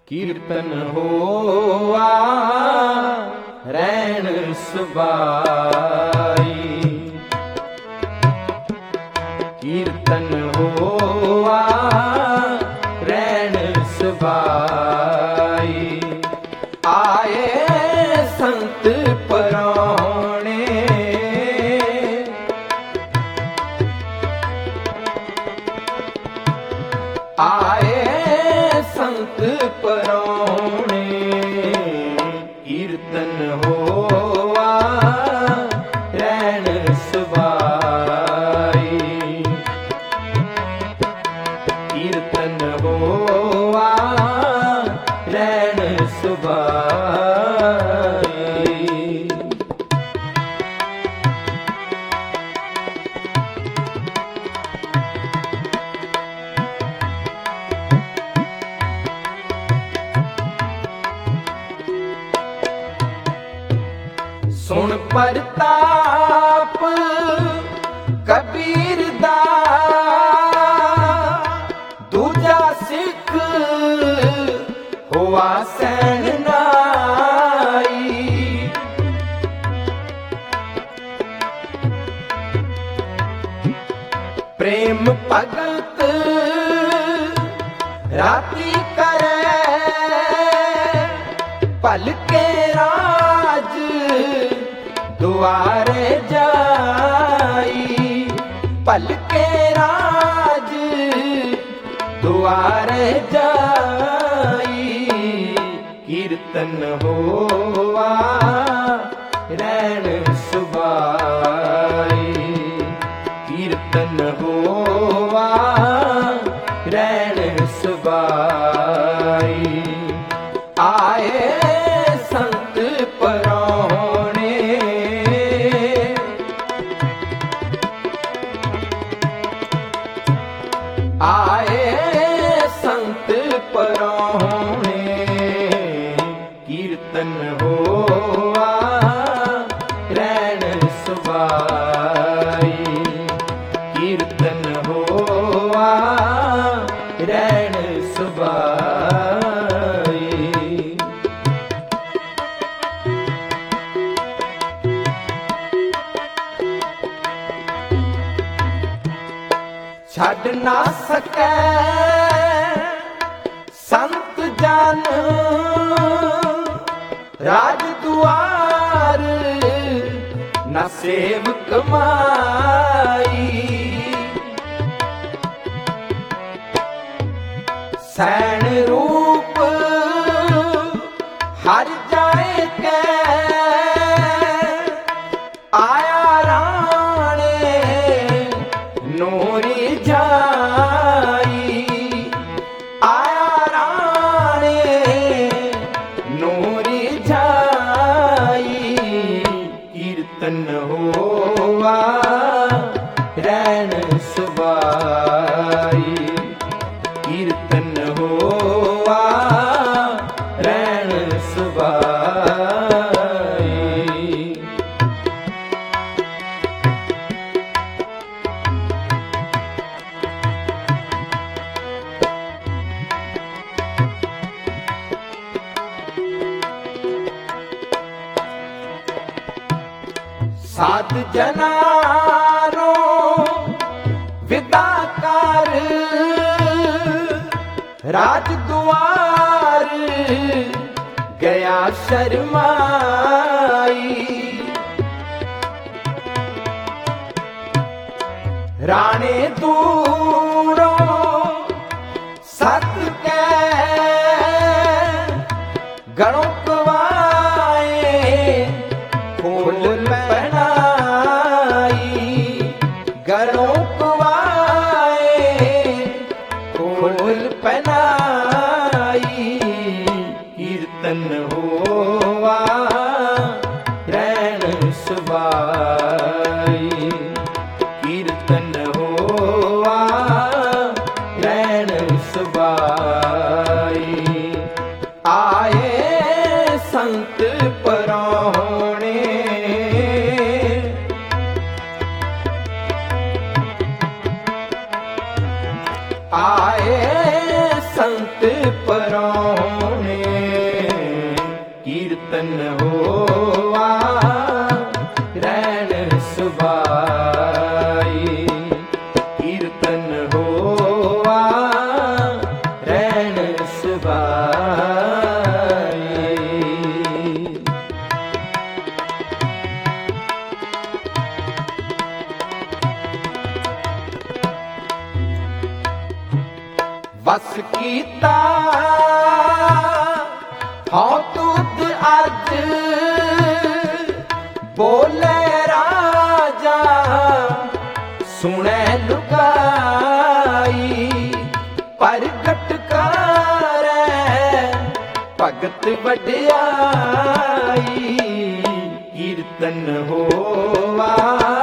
ਕੀਰਤਨ ਹੋਆ ਰੈਣ ਸੁਬਾਈ, ਕੀਰਤਨ ਹੋਆ ਰੈਣ ਸੁਬਾਈ। ਆਏ ਸੰਤ ਪਰਾਉਣੇ, ਆਏ ਸੰਤ ਪਰਾਉਣੇ, ਕੀਰਤਨ ਹੋਆ ਰੈਣ ਸੁਬਾਈ, ਕੀਰਤਨ ਹੋਆ ਰੈਣ ਸੁਬਾਈ। ਸੁਣ ਪ੍ਰਤਾਪ ਕਬੀਰ ਦਾ, ਦੂਜਾ ਸਿੱਖ ਹੋਆ ਸੈਨਾਈ। ਪ੍ਰੇਮ ਭਗਤ ਰਾਤੀ ਕਰੇ, ਭਲਕੇ ਰਾਜ ਦੁਆਰੇ ਜਾਈ, ਭਲਕੇ ਰਾਜ ਦੁਆਰੇ ਜਾਈ। ਕੀਰਤਨ ਹੋਆ ਰੈਣ ਸੁਬਾਈ, ਕੀਰਤਨ ਹੋਆ ਰੈਣ ਸੁਬਾਈ। ਆਏ ਸੰਤ ਪਰਾਉਣੇ, ਆਏ ਸੰਤ ਪਰਾਉਣੇ, ਕੀਰਤਨ ਹੋਆ ਰੈਣ ਸੁਬਾਈ, ਕੀਰਤਨ ਹੋਆ ਰੈਣ ਸੁਬਾਈ। ਛੱਡ ਨਾ ਸਕੈ ਸੰਤ ਜਨ ਰਾਜ ਦੁਆਰ, ਨਾ ਸੇਵਕ ਮਾਈ। ਸੈਣ ਰੂਪ ਹਰ ਜਾਏ ਕੈ, ਆਇਆ ਰਾਣੇ ਨੂਰੀ ਜਾਈ, ਆਇਆ ਰਾਣੇ ਨੂਰੀ ਜਾਈ। ਕੀਰਤਨ ਹੋਆ ਰੈਣ ਸੁਬਾਈ, ਕੀਰਤਨ ਹੋਆ ਰੈਣ ਸੁਬਾਈ। ਸਾਧ ਜਨਾਰੋਂ ਵਿਦਾ ਕਰ, ਰਾਜ ਦੁਆਰ ਗਿਆ ਸ਼ਰਮਾਈ। ਰਾਣੇ ਦੂਰੋਂ ਸੱਦ ਕੇ ਗਲੋਂ ਪਵਾਏ, ਫੂਲ ਪਹਿਨਾਈ, ਗਲੋਂ ਪਵਾਏ ਫੂਲ ਪਹਿਨਾਈ। ਕੀਰਤਨ ਹੋਆ ਰੈਣ ਸੁਬਾਈ, ਕੀਰਤਨ ਹੋਆ ਰੈਣ ਸੁਬਾਈ। ਆਏ ਸੰਤ ਪਰਾਉਣੇ, ਆਏ ਸੰਤ ਪਰਾਉਣੇ, ਕੀਤਾ ਹਉ ਤੁਧ ਅਜ ਬੋਲੇ ਰਾਜਾ ਸੁਣੈ ਲੁਕਾਈ ਪ੍ਰਗਟ ਕਰੈ ਭਗਤ ਵਡਿਆਈ ਕੀਰਤਨ ਹੋਵਾ